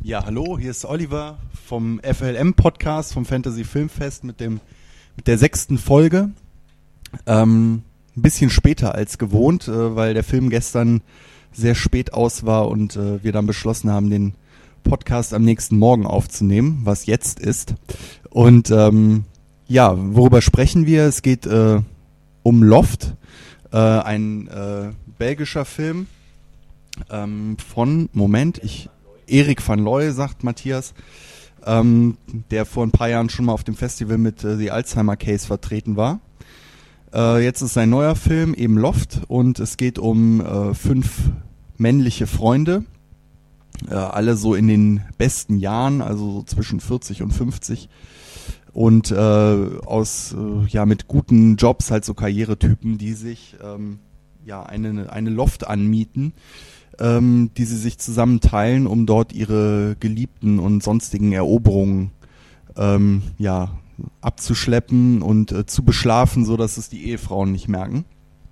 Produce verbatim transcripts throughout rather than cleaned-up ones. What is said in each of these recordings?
Ja, hallo, hier ist Oliver vom F L M-Podcast, vom Fantasy Filmfest mit dem mit der sechsten Folge. Ähm, ein bisschen später als gewohnt, äh, weil der Film gestern sehr spät aus war und äh, wir dann beschlossen haben, den Podcast am nächsten Morgen aufzunehmen, was jetzt ist. Und ähm, ja, worüber sprechen wir? Es geht äh, um Loft, äh, ein äh, belgischer Film ähm, von, Moment, ich... Erik van Looy, sagt Matthias, ähm, der vor ein paar Jahren schon mal auf dem Festival mit äh, The Alzheimer Case vertreten war. Äh, jetzt ist sein neuer Film eben Loft und es geht um äh, fünf männliche Freunde, äh, alle so in den besten Jahren, also so zwischen vierzig und fünfzig und äh, aus äh, ja mit guten Jobs, halt so Karrieretypen, die sich ähm, ja eine eine Loft anmieten, Ähm, die sie sich zusammen teilen, um dort ihre Geliebten und sonstigen Eroberungen ähm, ja, abzuschleppen und äh, zu beschlafen, so dass es die Ehefrauen nicht merken.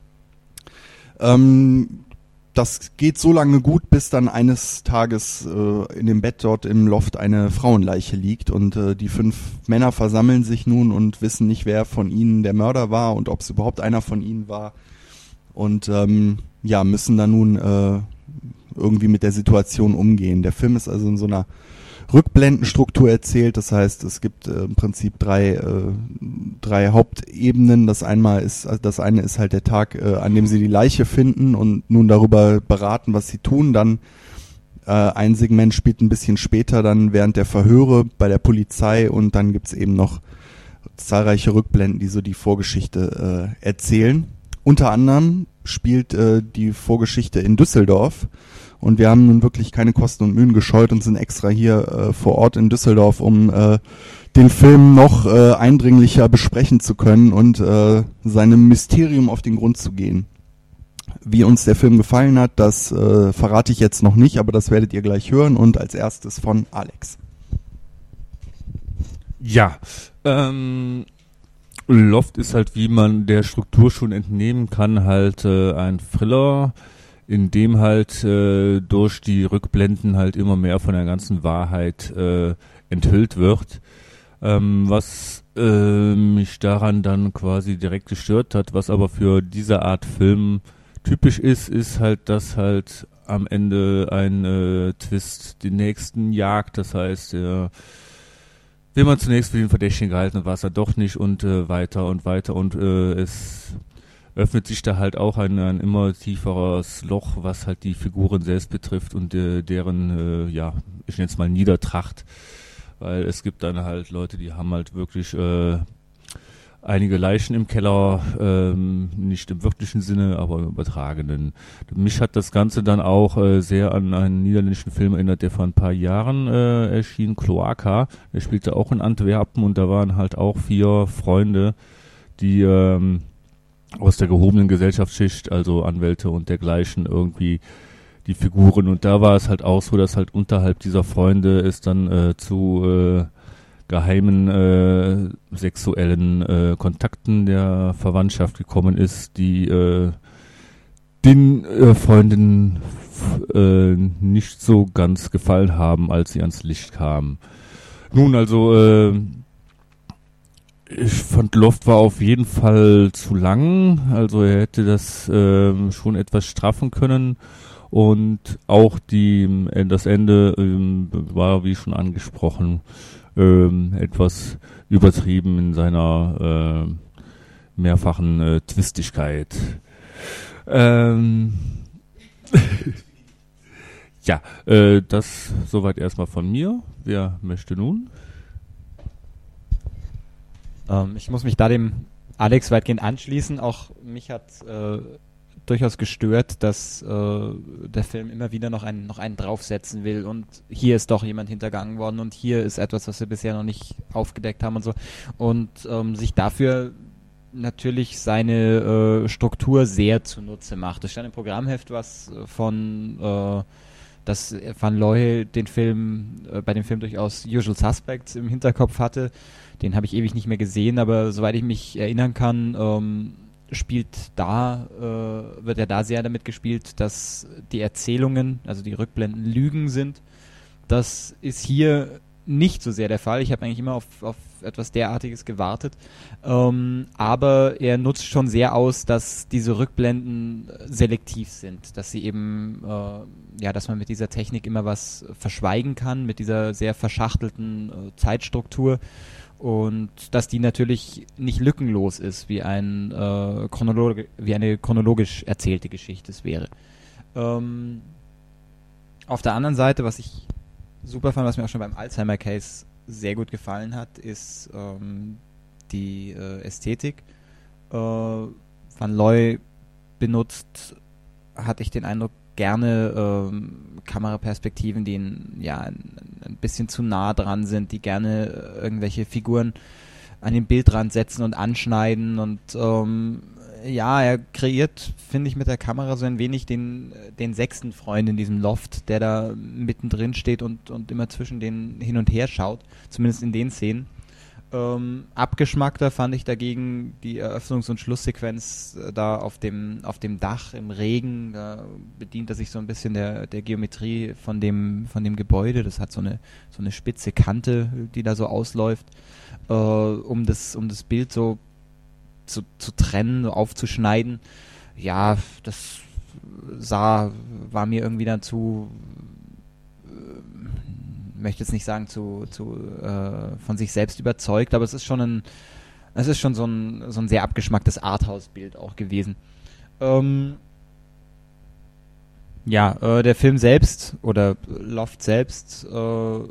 Ähm, das geht so lange gut, bis dann eines Tages äh, in dem Bett dort im Loft eine Frauenleiche liegt und äh, die fünf Männer versammeln sich nun und wissen nicht, wer von ihnen der Mörder war und ob es überhaupt einer von ihnen war und ähm, ja, müssen dann nun äh, irgendwie mit der Situation umgehen. Der Film ist also in so einer Rückblendenstruktur erzählt, das heißt, es gibt äh, im Prinzip drei äh, drei Hauptebenen. Das einmal ist, also das eine ist halt der Tag, äh, an dem sie die Leiche finden und nun darüber beraten, was sie tun. Dann äh, ein Segment spielt ein bisschen später, dann während der Verhöre bei der Polizei, und dann gibt's eben noch zahlreiche Rückblenden, die so die Vorgeschichte äh, erzählen. Unter anderem spielt äh, die Vorgeschichte in Düsseldorf. Und wir haben nun wirklich keine Kosten und Mühen gescheut und sind extra hier äh, vor Ort in Düsseldorf, um äh, den Film noch äh, eindringlicher besprechen zu können und äh, seinem Mysterium auf den Grund zu gehen. Wie uns der Film gefallen hat, das äh, verrate ich jetzt noch nicht, aber das werdet ihr gleich hören. Und als erstes von Alex. Ja, ähm... Loft ist halt, wie man der Struktur schon entnehmen kann, halt äh, ein Thriller, in dem halt äh, durch die Rückblenden halt immer mehr von der ganzen Wahrheit äh, enthüllt wird. Ähm, was äh, mich daran dann quasi direkt gestört hat, was aber für diese Art Film typisch ist, ist halt, dass halt am Ende ein äh, Twist den nächsten jagt. Das heißt, äh, will man zunächst für den Verdächtigen gehalten, war es dann doch nicht und äh, weiter und weiter und äh, es öffnet sich da halt auch ein, ein immer tieferes Loch, was halt die Figuren selbst betrifft und äh, deren, äh, ja, ich nenne es mal Niedertracht, weil es gibt dann halt Leute, die haben halt wirklich äh, einige Leichen im Keller, ähm, nicht im wörtlichen Sinne, aber im übertragenen. Mich hat das Ganze dann auch äh, sehr an einen niederländischen Film erinnert, der vor ein paar Jahren äh, erschien, Cloaca. Der spielte auch in Antwerpen und da waren halt auch vier Freunde, die ähm, aus der gehobenen Gesellschaftsschicht, also Anwälte und dergleichen, irgendwie die Figuren. Und da war es halt auch so, dass halt unterhalb dieser Freunde es dann äh, zu äh, geheimen äh, sexuellen äh, Kontakten der Verwandtschaft gekommen ist, die äh, den äh, Freunden f- äh, nicht so ganz gefallen haben, als sie ans Licht kamen. Nun, also äh, ich fand, Loft war auf jeden Fall zu lang, also er hätte das äh, schon etwas straffen können. Und auch die, äh, das Ende ähm, war, wie schon angesprochen, ähm, etwas übertrieben in seiner äh, mehrfachen äh, Twistigkeit. Ähm ja, äh, das soweit erstmal von mir. Wer möchte nun? Ähm, ich muss mich da dem Alex weitgehend anschließen. Auch mich hat äh, durchaus gestört, dass äh, der Film immer wieder noch einen, noch einen draufsetzen will und hier ist doch jemand hintergangen worden und hier ist etwas, was wir bisher noch nicht aufgedeckt haben und so. Und ähm, sich dafür natürlich seine äh, Struktur sehr zunutze macht. Es stand im Programmheft was von äh, dass Van Looy den Film, äh, bei dem Film durchaus Usual Suspects im Hinterkopf hatte. Den habe ich ewig nicht mehr gesehen, aber soweit ich mich erinnern kann, ähm, spielt da, äh, wird ja da sehr damit gespielt, dass die Erzählungen, also die Rückblenden Lügen sind, Das ist hier nicht so sehr der Fall. Ich habe eigentlich immer auf, auf etwas derartiges gewartet. Ähm, aber er nutzt schon sehr aus, dass diese Rückblenden selektiv sind, dass sie eben, äh, ja, dass man mit dieser Technik immer was verschweigen kann, mit dieser sehr verschachtelten äh, Zeitstruktur, und dass die natürlich nicht lückenlos ist, wie ein äh, chronolog- wie eine chronologisch erzählte Geschichte es wäre. Ähm, auf der anderen Seite, was ich super fand, was mir auch schon beim Alzheimer-Case sehr gut gefallen hat, ist ähm, die äh, Ästhetik. Äh, Van Looy benutzt, hatte ich den Eindruck, gerne ähm, Kameraperspektiven, die in, ja, ein, ein bisschen zu nah dran sind, die gerne äh, irgendwelche Figuren an den Bildrand setzen und anschneiden, und ähm, ja, er kreiert, finde ich, mit der Kamera so ein wenig den, den sechsten Freund in diesem Loft, der da mittendrin steht und, und immer zwischen denen hin und her schaut, zumindest in den Szenen. Ähm, abgeschmackter fand ich dagegen die Eröffnungs- und Schlusssequenz äh, da auf dem, auf dem Dach im Regen. Da bedient er sich so ein bisschen der, der Geometrie von dem, von dem Gebäude. Das hat so eine, so eine spitze Kante, die da so ausläuft, äh, um das, um das Bild so Zu, zu trennen, aufzuschneiden. Ja, das sah, war mir irgendwie dann zu, äh, möchte jetzt nicht sagen zu, zu äh, von sich selbst überzeugt, aber es ist schon ein, es ist schon so ein, so ein sehr abgeschmacktes Arthouse-Bild auch gewesen. Ähm, ja, äh, der Film selbst oder Loft selbst äh,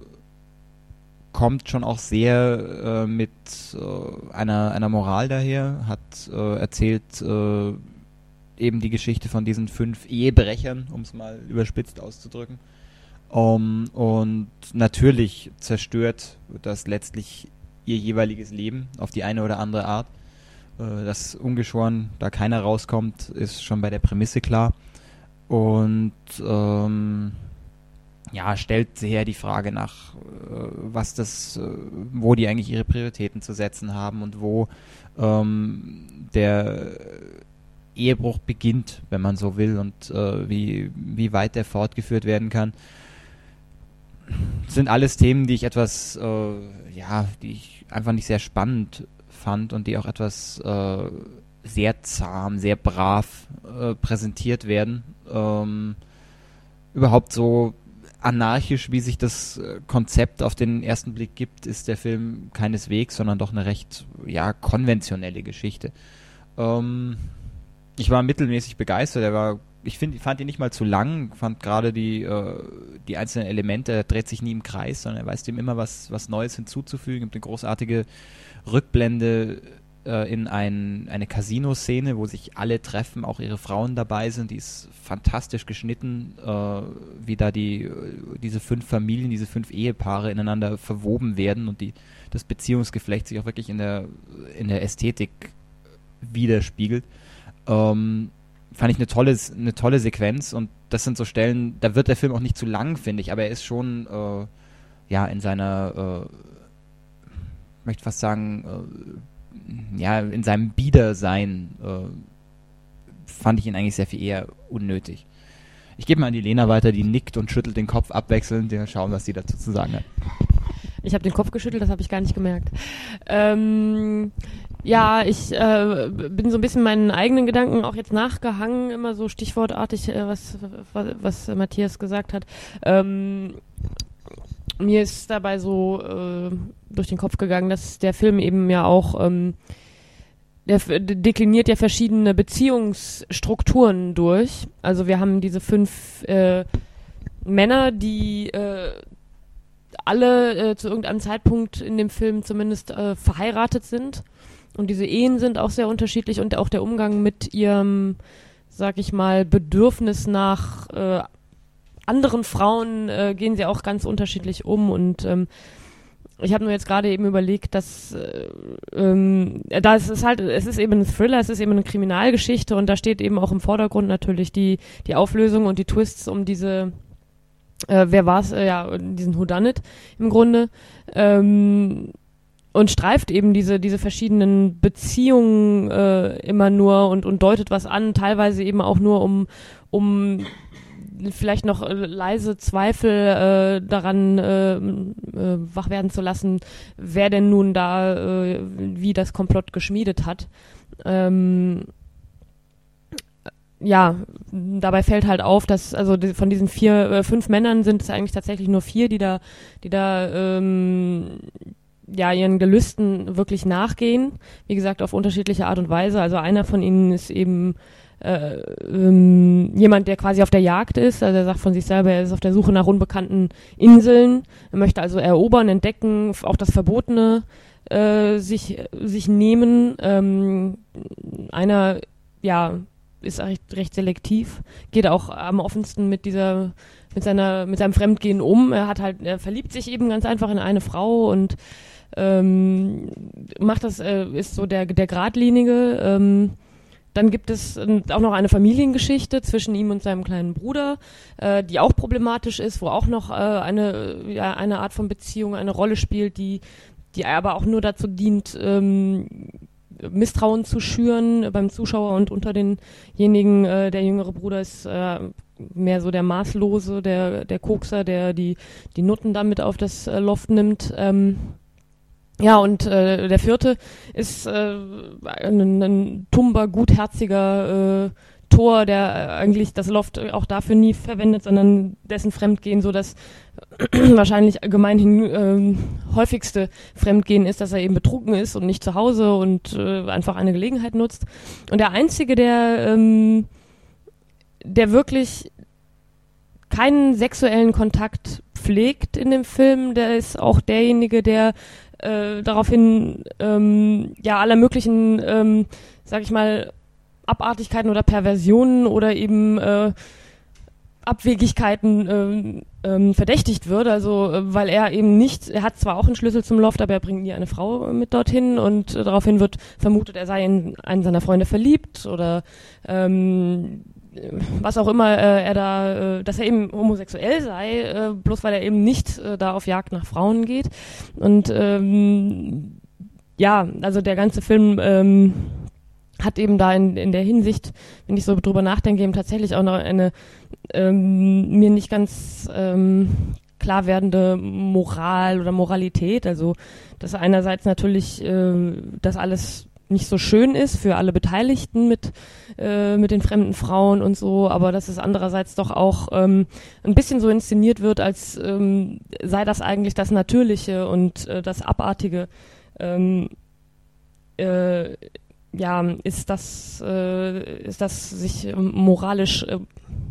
kommt schon auch sehr äh, mit äh, einer, einer Moral daher, hat äh, erzählt äh, eben die Geschichte von diesen fünf Ehebrechern, um es mal überspitzt auszudrücken. Um, und natürlich zerstört das letztlich ihr jeweiliges Leben auf die eine oder andere Art. Äh, dass ungeschoren da keiner rauskommt, ist schon bei der Prämisse klar. Und ähm, ja, stellt sehr die Frage nach, äh, was das, äh, wo die eigentlich ihre Prioritäten zu setzen haben und wo ähm, der Ehebruch beginnt, wenn man so will, und äh, wie, wie weit der fortgeführt werden kann. Das sind alles Themen, die ich etwas, äh, ja, die ich einfach nicht sehr spannend fand und die auch etwas äh, sehr zahm, sehr brav äh, präsentiert werden. Ähm, überhaupt so anarchisch, wie sich das Konzept auf den ersten Blick gibt, ist der Film keineswegs, sondern doch eine recht, ja, konventionelle Geschichte. Ähm, ich war mittelmäßig begeistert. Er war, ich finde, fand ihn nicht mal zu lang, fand gerade die, äh, die einzelnen Elemente, er dreht sich nie im Kreis, sondern er weiß dem immer was, was Neues hinzuzufügen. Gibt eine großartige Rückblende äh, in ein, eine Casino-Szene, wo sich alle treffen, auch ihre Frauen dabei sind. Die ist fantastisch geschnitten, äh, wie da die, diese fünf Familien, diese fünf Ehepaare ineinander verwoben werden und die, das Beziehungsgeflecht sich auch wirklich in der, in der Ästhetik widerspiegelt. Ähm, fand ich eine tolle, eine tolle Sequenz, und das sind so Stellen, da wird der Film auch nicht zu lang, finde ich, aber er ist schon äh, ja in seiner äh, ich möchte fast sagen äh, ja, in seinem Biedersein äh, fand ich ihn eigentlich sehr viel eher unnötig. Ich gebe mal an die Lena weiter, die nickt und schüttelt den Kopf abwechselnd. Wir schauen, was sie dazu zu sagen hat. Ich habe den Kopf geschüttelt, das habe ich gar nicht gemerkt. Ähm, ja, ich äh, bin so ein bisschen meinen eigenen Gedanken auch jetzt nachgehangen, immer so stichwortartig, äh, was, was, was Matthias gesagt hat. Ähm, mir ist dabei so äh, durch den Kopf gegangen, dass der Film eben ja auch ähm, der f- dekliniert ja verschiedene Beziehungsstrukturen durch. Also wir haben diese fünf äh, Männer, die äh, alle äh, zu irgendeinem Zeitpunkt in dem Film zumindest äh, verheiratet sind. Und diese Ehen sind auch sehr unterschiedlich, und auch der Umgang mit ihrem, sag ich mal, Bedürfnis nach äh, anderen Frauen äh, gehen sie auch ganz unterschiedlich um. Und ähm, ich habe nur jetzt gerade eben überlegt, dass äh, ähm, da ist es halt, es ist eben ein Thriller, es ist eben eine Kriminalgeschichte, und da steht eben auch im Vordergrund natürlich die die Auflösung und die Twists um diese äh, wer war's, äh, ja, diesen Whodunit im Grunde, ähm, und streift eben diese diese verschiedenen Beziehungen äh, immer nur und und deutet was an, teilweise eben auch nur um um vielleicht noch äh, leise Zweifel äh, daran äh, äh, wach werden zu lassen, wer denn nun da äh, wie das Komplott geschmiedet hat. Ähm, ja, dabei fällt halt auf, dass also die, von diesen vier, äh, fünf Männern sind es eigentlich tatsächlich nur vier, die da, die da ähm, ja ihren Gelüsten wirklich nachgehen. Wie gesagt, auf unterschiedliche Art und Weise. Also einer von ihnen ist eben äh, ähm, jemand, der quasi auf der Jagd ist. Also er sagt von sich selber, er ist auf der Suche nach unbekannten Inseln. Er möchte also erobern, entdecken, auch das Verbotene äh, sich sich nehmen. Ähm, einer, ja, ist recht, recht selektiv, geht auch am offensten mit dieser, mit seiner, mit seinem Fremdgehen um. Er hat halt, er verliebt sich eben ganz einfach in eine Frau und ähm, macht das, äh, ist so der, der Gradlinige. Ähm, dann gibt es äh, auch noch eine Familiengeschichte zwischen ihm und seinem kleinen Bruder, äh, die auch problematisch ist, wo auch noch äh, eine, ja, eine Art von Beziehung eine Rolle spielt, die, die aber auch nur dazu dient, ähm, Misstrauen zu schüren beim Zuschauer und unter denjenigen. Äh, der jüngere Bruder ist äh, mehr so der Maßlose, der der Kokser, der die die Nutten damit auf das äh, Loft nimmt. Ähm, ja, und äh, der vierte ist äh, ein, ein tumber, gutherziger äh, Tor, der eigentlich das Loft auch dafür nie verwendet, sondern dessen Fremdgehen so das wahrscheinlich gemeinhin ähm, häufigste Fremdgehen ist, dass er eben betrunken ist und nicht zu Hause und äh, einfach eine Gelegenheit nutzt. Und der Einzige, der, ähm, der wirklich keinen sexuellen Kontakt pflegt in dem Film, der ist auch derjenige, der äh, daraufhin ähm, ja aller möglichen, ähm, sag ich mal, Abartigkeiten oder Perversionen oder eben äh, Abwegigkeiten ähm, ähm, verdächtigt wird, also äh, weil er eben nicht, er hat zwar auch einen Schlüssel zum Loft, aber er bringt nie eine Frau mit dorthin und äh, daraufhin wird vermutet, er sei in einen seiner Freunde verliebt oder ähm, was auch immer äh, er da, äh, dass er eben homosexuell sei, äh, bloß weil er eben nicht äh, da auf Jagd nach Frauen geht. Und ähm, ja, also der ganze Film ähm, hat eben da in, in der Hinsicht, wenn ich so drüber nachdenke, eben tatsächlich auch noch eine ähm, mir nicht ganz ähm, klar werdende Moral oder Moralität. Also, dass einerseits natürlich äh, das alles nicht so schön ist für alle Beteiligten mit äh, mit den fremden Frauen und so, aber dass es andererseits doch auch ähm, ein bisschen so inszeniert wird, als ähm, sei das eigentlich das Natürliche und äh, das Abartige. Ähm, äh, ja, ist das äh, ist das sich ähm, moralisch äh,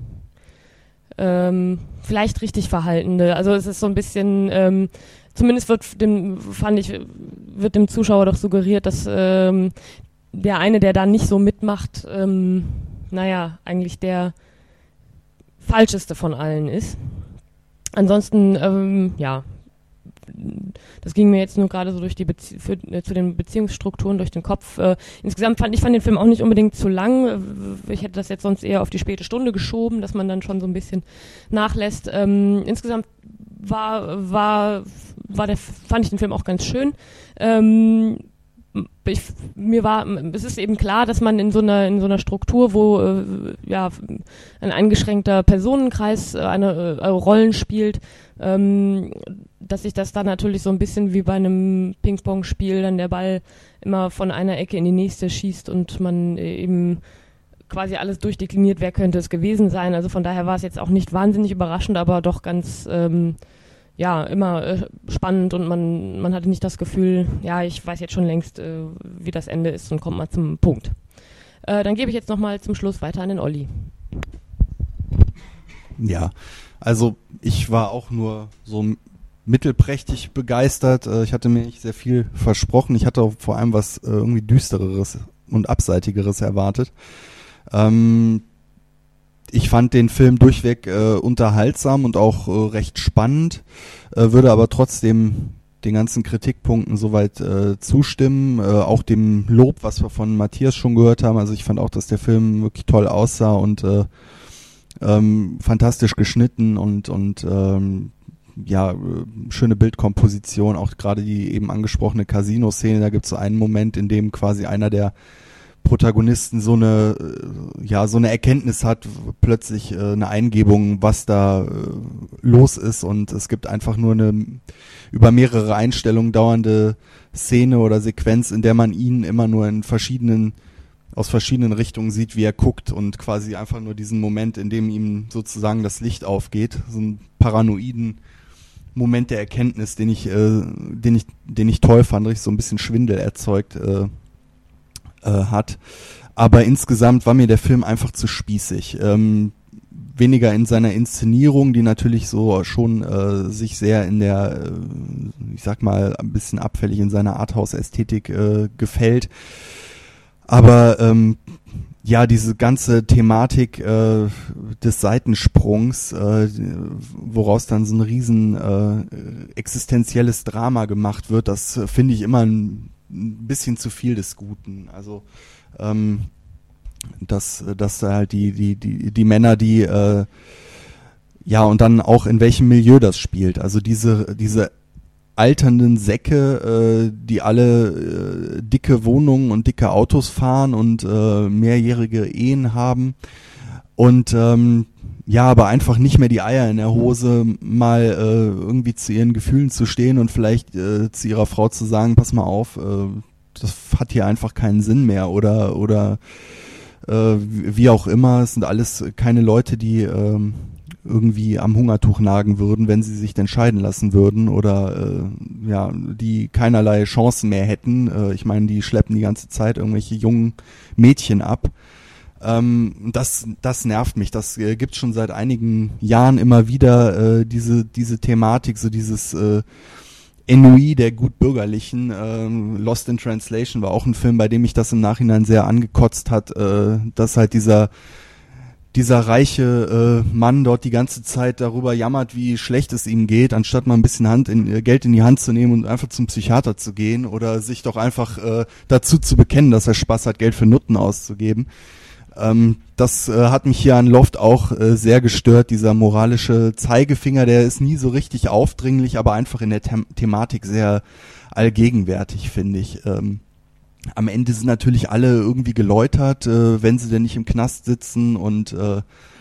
ähm, vielleicht richtig Verhaltende. Also es ist so ein bisschen ähm, zumindest wird dem, fand ich, wird dem Zuschauer doch suggeriert, dass ähm, der eine, der da nicht so mitmacht, ähm, naja, eigentlich der falscheste von allen ist. Ansonsten, ähm, ja, das ging mir jetzt nur gerade so durch die Bezie- für, äh, zu den Beziehungsstrukturen durch den Kopf. Äh, insgesamt fand ich fand den Film auch nicht unbedingt zu lang. Ich hätte das jetzt sonst eher auf die späte Stunde geschoben, dass man dann schon so ein bisschen nachlässt. Ähm, insgesamt war war war der fand ich den Film auch ganz schön. Ähm, ich, mir war es ist eben klar, dass man in so einer in so einer Struktur, wo äh, ja ein eingeschränkter Personenkreis äh, eine äh, Rollen spielt, ähm, dass sich das dann natürlich so ein bisschen wie bei einem Ping-Pong-Spiel dann der Ball immer von einer Ecke in die nächste schießt und man eben quasi alles durchdekliniert, wer könnte es gewesen sein. Also von daher war es jetzt auch nicht wahnsinnig überraschend, aber doch ganz ähm, ja, immer äh, spannend und man, man hatte nicht das Gefühl, ja, ich weiß jetzt schon längst, äh, wie das Ende ist und kommt mal zum Punkt. Äh, dann gebe ich jetzt nochmal zum Schluss weiter an den Olli. Ja, also ich war auch nur so mittelprächtig begeistert. Äh, ich hatte mir nicht sehr viel versprochen. Ich hatte auch vor allem was äh, irgendwie Düstereres und Abseitigeres erwartet. Ähm, Ich fand den Film durchweg äh, unterhaltsam und auch äh, recht spannend, äh, würde aber trotzdem den ganzen Kritikpunkten soweit äh, zustimmen, äh, auch dem Lob, was wir von Matthias schon gehört haben. Also ich fand auch, dass der Film wirklich toll aussah und äh, ähm, fantastisch geschnitten und und ähm, ja, schöne Bildkomposition, auch gerade die eben angesprochene Casino-Szene. Da gibt es so einen Moment, in dem quasi einer der Protagonisten so eine, äh, ja, so eine Erkenntnis hat, plötzlich äh, eine Eingebung, was da äh, los ist, und es gibt einfach nur eine über mehrere Einstellungen dauernde Szene oder Sequenz, in der man ihn immer nur in verschiedenen, aus verschiedenen Richtungen sieht, wie er guckt, und quasi einfach nur diesen Moment, in dem ihm sozusagen das Licht aufgeht, so einen paranoiden Moment der Erkenntnis, den ich, äh, den ich, den ich toll fand, richtig so ein bisschen Schwindel erzeugt äh, äh, hat. Aber insgesamt war mir der Film einfach zu spießig. Ähm, weniger in seiner Inszenierung, die natürlich so schon äh, sich sehr in der, äh, ich sag mal, ein bisschen abfällig in seiner Arthouse-Ästhetik äh, gefällt. Aber ähm, ja, diese ganze Thematik äh, des Seitensprungs, äh, woraus dann so ein riesen äh, existenzielles Drama gemacht wird, das äh, finde ich immer ein, ein bisschen zu viel des Guten. Also ähm, dass, dass da halt die, die, die, die Männer, die äh, ja, und dann auch in welchem Milieu das spielt. Also diese, diese alternden Säcke, äh, die alle äh, dicke Wohnungen und dicke Autos fahren und äh, mehrjährige Ehen haben und ähm, ja, aber einfach nicht mehr die Eier in der Hose, mal äh, irgendwie zu ihren Gefühlen zu stehen und vielleicht äh, zu ihrer Frau zu sagen, pass mal auf, äh, das hat hier einfach keinen Sinn mehr, oder oder äh, wie auch immer. Es sind alles keine Leute, die äh, irgendwie am Hungertuch nagen würden, wenn sie sich denn scheiden lassen würden, oder äh, ja, die keinerlei Chancen mehr hätten. Äh, ich meine, die schleppen die ganze Zeit irgendwelche jungen Mädchen ab. Ähm, das, das nervt mich. Das äh, gibt schon seit einigen Jahren immer wieder, äh, diese, diese Thematik, so dieses äh, Ennui der Gutbürgerlichen. Äh, Lost in Translation war auch ein Film, bei dem mich das im Nachhinein sehr angekotzt hat, äh, dass halt dieser dieser reiche äh, Mann dort die ganze Zeit darüber jammert, wie schlecht es ihm geht, anstatt mal ein bisschen Hand in, äh, Geld in die Hand zu nehmen und einfach zum Psychiater zu gehen oder sich doch einfach äh, dazu zu bekennen, dass er Spaß hat, Geld für Nutten auszugeben. Ähm, das äh, hat mich hier an Loft auch äh, sehr gestört, dieser moralische Zeigefinger, der ist nie so richtig aufdringlich, aber einfach in der The- Thematik sehr allgegenwärtig, finde ich. Ähm, Am Ende sind natürlich alle irgendwie geläutert, äh, wenn sie denn nicht im Knast sitzen, und äh,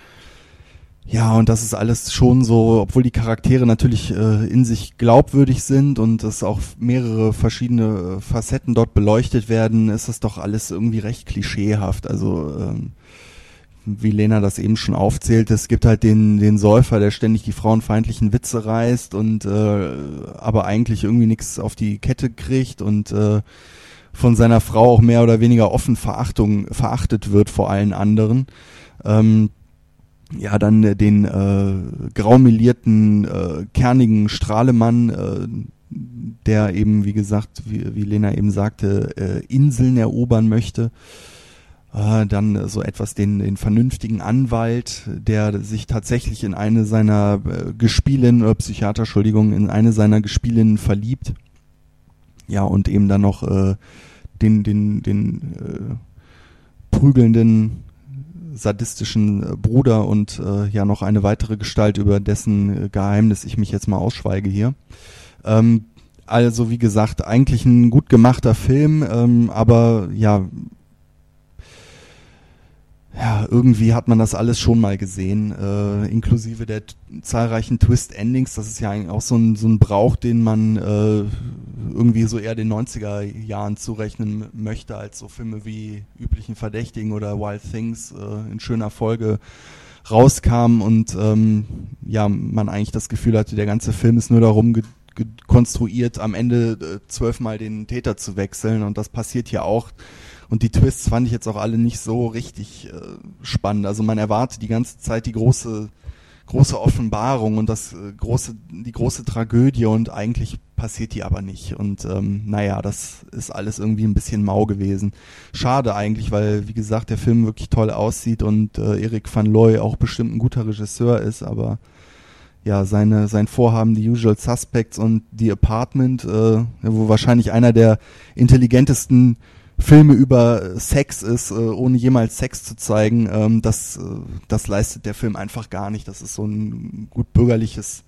ja, und das ist alles schon so, obwohl die Charaktere natürlich äh, in sich glaubwürdig sind und es auch mehrere verschiedene Facetten dort beleuchtet werden, ist das doch alles irgendwie recht klischeehaft. Also ähm, wie Lena das eben schon aufzählt, es gibt halt den den Säufer, der ständig die frauenfeindlichen Witze reißt und äh, aber eigentlich irgendwie nichts auf die Kette kriegt und äh, von seiner Frau auch mehr oder weniger offen Verachtung, verachtet wird vor allen anderen. Ähm, ja, dann äh, den äh, graumelierten, äh, kernigen Strahlemann, äh, der eben, wie gesagt, wie, wie Lena eben sagte, äh, Inseln erobern möchte. Äh, dann äh, so etwas den, den vernünftigen Anwalt, der sich tatsächlich in eine seiner äh, Gespielinnen, oder Psychiater, Entschuldigung, in eine seiner Gespielinnen verliebt. Ja, und eben dann noch äh, den den den äh, prügelnden, sadistischen äh, Bruder und äh, ja noch eine weitere Gestalt, über dessen äh, Geheimnis ich mich jetzt mal ausschweige hier. Ähm, also wie gesagt, eigentlich ein gut gemachter Film, ähm, aber ja, ja, irgendwie hat man das alles schon mal gesehen, äh, inklusive der t- zahlreichen Twist-Endings. Das ist ja eigentlich auch so ein, so ein Brauch, den man äh, irgendwie so eher den neunziger Jahren zurechnen m- möchte, als so Filme wie Üblichen Verdächtigen oder Wild Things äh, in schöner Folge rauskamen und ähm, ja, man eigentlich das Gefühl hatte, der ganze Film ist nur darum ge- ge- konstruiert, am Ende äh, zwölfmal den Täter zu wechseln, und das passiert hier auch. Und die Twists fand ich jetzt auch alle nicht so richtig äh, spannend. Also man erwartet die ganze Zeit die große, große Offenbarung und das äh, große, die große Tragödie, und eigentlich passiert die aber nicht. Und ähm, naja, das ist alles irgendwie ein bisschen mau gewesen. Schade eigentlich, weil, wie gesagt, der Film wirklich toll aussieht und äh, Eric van Looy auch bestimmt ein guter Regisseur ist, aber ja, seine, sein Vorhaben, The Usual Suspects und The Apartment, äh, wo wahrscheinlich einer der intelligentesten Filme über Sex ist, äh, ohne jemals Sex zu zeigen, ähm, das, äh, das leistet der Film einfach gar nicht. Das ist so ein gut bürgerliches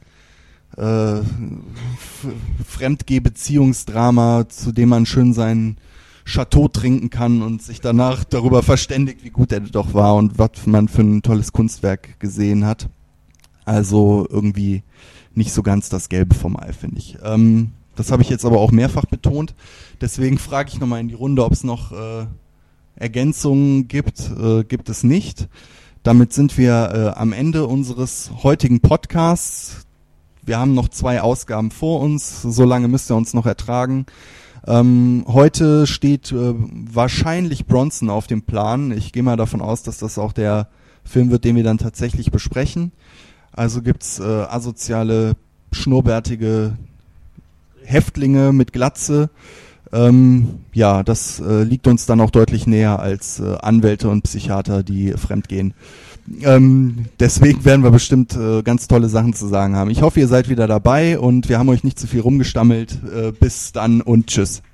äh, F- Fremdgeh-Beziehungsdrama, zu dem man schön seinen Chateau trinken kann und sich danach darüber verständigt, wie gut er doch war und was man für ein tolles Kunstwerk gesehen hat. Also irgendwie nicht so ganz das Gelbe vom Ei, finde ich. Ähm, das habe ich jetzt aber auch mehrfach betont. Deswegen frage ich nochmal in die Runde, ob es noch äh, Ergänzungen gibt. Äh, gibt es nicht. Damit sind wir äh, am Ende unseres heutigen Podcasts. Wir haben noch zwei Ausgaben vor uns. So lange müsst ihr uns noch ertragen. Ähm, heute steht äh, wahrscheinlich Bronson auf dem Plan. Ich gehe mal davon aus, dass das auch der Film wird, den wir dann tatsächlich besprechen. Also gibt's äh, asoziale, schnurrbärtige Häftlinge mit Glatze. Ähm, ja, das äh, liegt uns dann auch deutlich näher als äh, Anwälte und Psychiater, die fremdgehen. Ähm, deswegen werden wir bestimmt äh, ganz tolle Sachen zu sagen haben. Ich hoffe, ihr seid wieder dabei und wir haben euch nicht zu viel rumgestammelt. Äh, bis dann und tschüss.